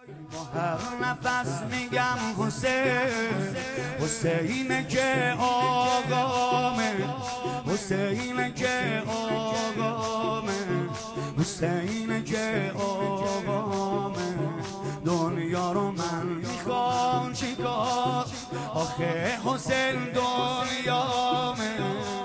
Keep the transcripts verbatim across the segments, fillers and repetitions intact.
با هر نفس میگم حسین، حسین که آقامه، حسین که آقامه، حسین که آقامه. دنیا رو من میخوام چیکار، آخه حسین دنیامه،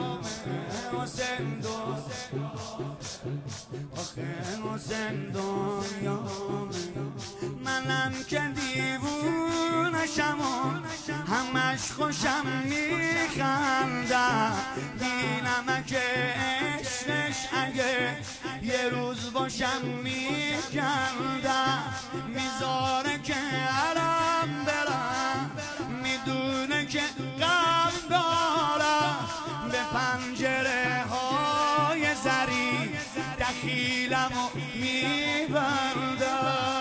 حسین دنیامه، آخه حسین دنیامه. منم که دیوونشم و همش خوشم میخندم، بینم که عشقش اگه یه روز باشم میکندم، میذاره که علم برم، میدونه که غم دارم، به پنجره های زری دخیلم و میبندم.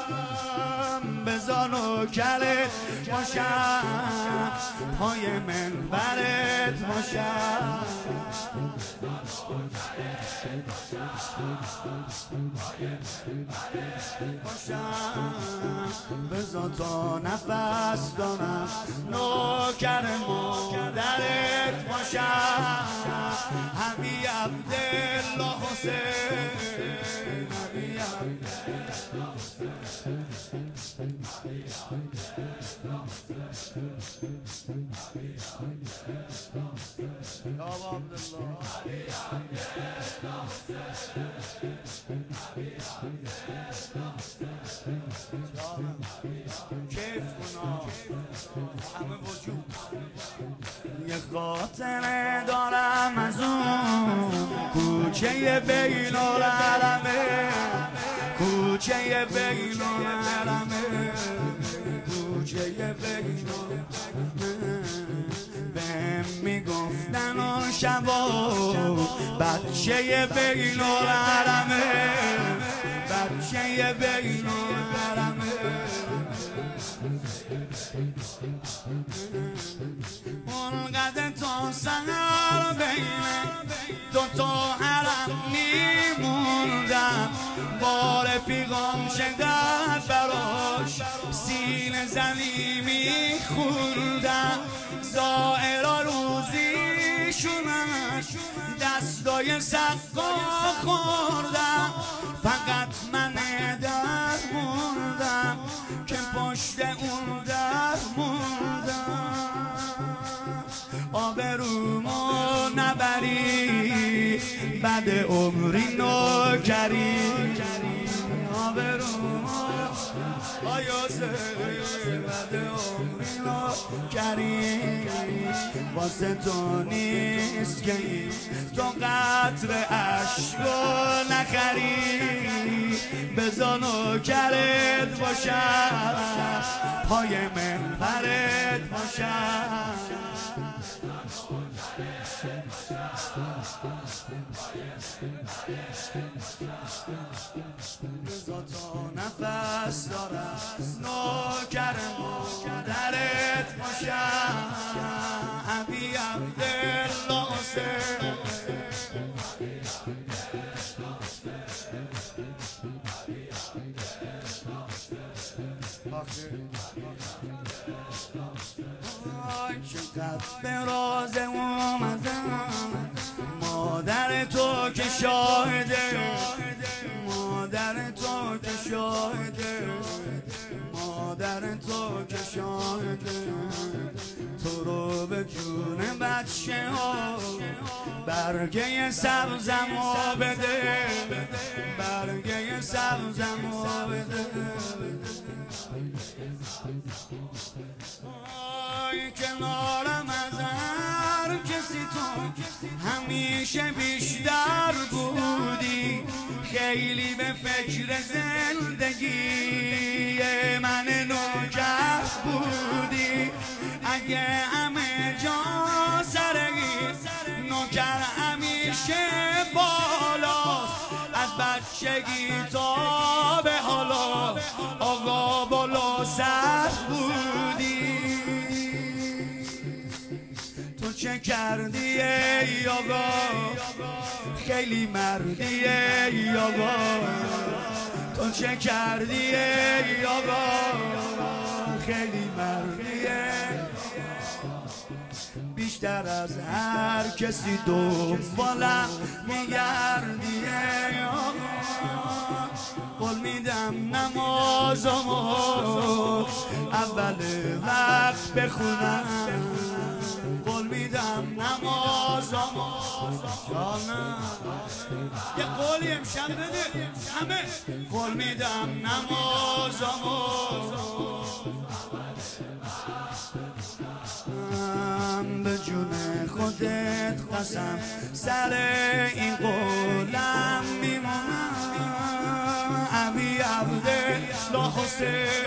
بزار نوکرت باشم، پای منبرت باشم، بزار تا نفس دارم، نوکر مادرت باشم. حبی عبدالله حسین، حبی عبدالله حسین، کیف کنا همه وجود. یه خاطره دارم از اون کوچه بین العالمه، کوچه بین العالمه، کوچه بین العالمه. بهم میگفتن اون شبا بچه بین العالمه، بچه بین العالمه. اونقدر تا سهر بین دوتا حرم میموندم، با رفیقام چقدر براش سینه زنی میخوندم. زائرا روزیشونش دستای سقا خوردم، فقط من در موندم که پشت اون در موندم. آبرومو نبری بعد عمری نوکری، آبرومو آیاسه بعد عمری نوکری. واسه تو نیست که تو قطر عشقو نخری، بزار نوکرت باشم، پای منبرت باشم. بزار تا نفس دارم، نوکر مادرت باشم. حبی عبدالله حسین، چقدر به راز اومدم، مادر تو که شاهده، مادر تو که شاهده، مادر تو که شاهده. تو رو به جون بچه ها برگه سبزمو بده، برگه سبزمو بده. آی کنارم از هر کسی تو همیشه بیشتر بودی، خیلی به فکر زندگی من نوکر بودی. اگه همه جا سرگی نوکر همیشه بالاست، از بچگی تا به حالا آقا بالا سر بودی. تو چه کردی ای آقا، خیلی مردی ای آقا، تو چه کردی ای آقا، خیلی مردیه، بیشتر از هر کسی دنبالم میگردیه. قول میدم نمازمو اول وقت بخونم، قول میدم نمازمو جانم یه قولی امشب بده همه، قول میدم نمازمو به جون خودت قسم سر این قولم میمونم. عبی عبدالله حسین